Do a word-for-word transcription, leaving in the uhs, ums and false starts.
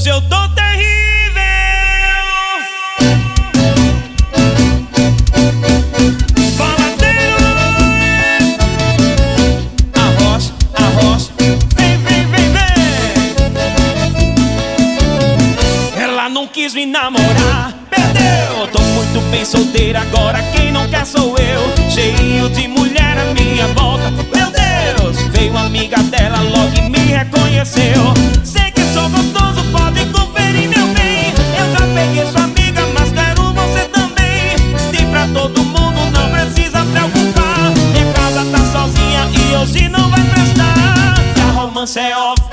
Hoje eu tô terrível. Faladeiro. Arroz, arroz. Vem, vem, vem, vem. Ela não quis me namorar, perdeu. Tô muito bem solteira agora, quem não quer sou eu. Cheio de mulher à minha volta, meu Deus. Veio uma amiga dela logo e me reconheceu. Sei que sou gostoso, pode conferir, meu bem. Eu já peguei sua amiga, mas quero você também. Tem pra todo mundo, não precisa preocupar. Minha casa tá sozinha e hoje não vai prestar. Se a romance é off,